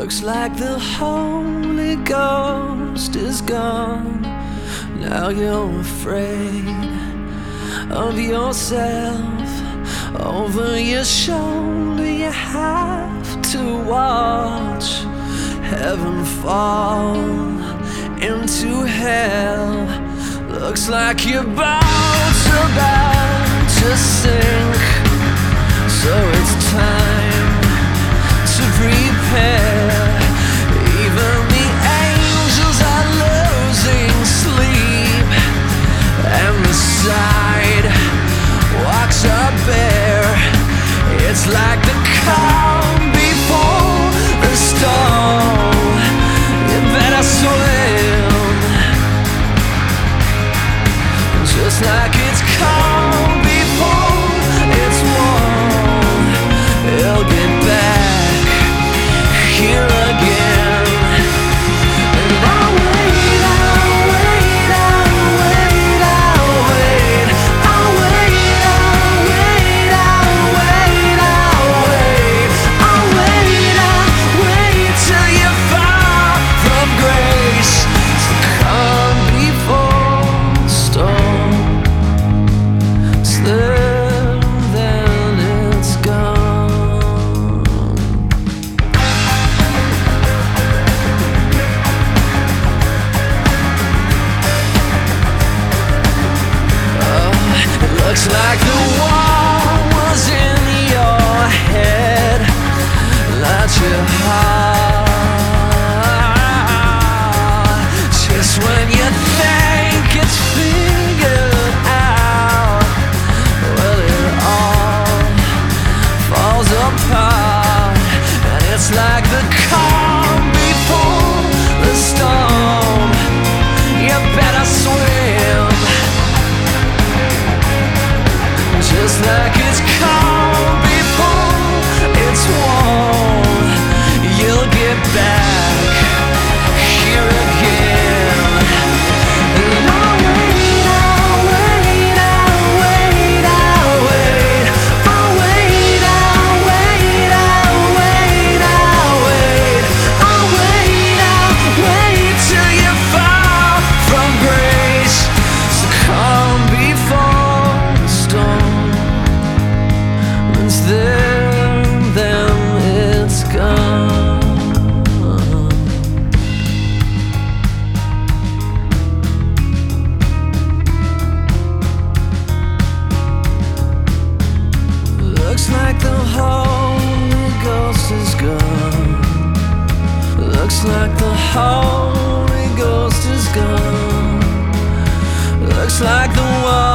Looks like the Holy Ghost is gone. Now you're afraid of yourself. Over your shoulder you have to watch heaven fall into hell. Looks like your boat's about to sink, so it's time to prepare. Even the angels are losing sleep, and the sidewalks are bare. It's like the calm before the storm. You better swim, just like it's calm before it's warm. You'll get back here again. And I'll wait, I'll wait, I'll wait, I'll wait. I'll wait, I'll wait, I'll wait, I'll wait. I'll wait, I'll wait till you fall from grace. So come before the storm. Then it's gone. It looks like the wall was in your head, not your heart. Just when you think it's figured out, well, it all falls apart. And it's like the calm before the storm. You better swim, just like it's calm before it's warm. You'll get back here again. And I'll wait, I'll wait, I'll wait, I'll wait. I'll wait, I'll wait, I'll wait, I'll wait. I'll wait, I'll wait till you fall from grace. So come before the storm. Once there, then it's gone. Looks like the Holy Ghost is gone. Looks like the Holy Ghost is gone. Looks like the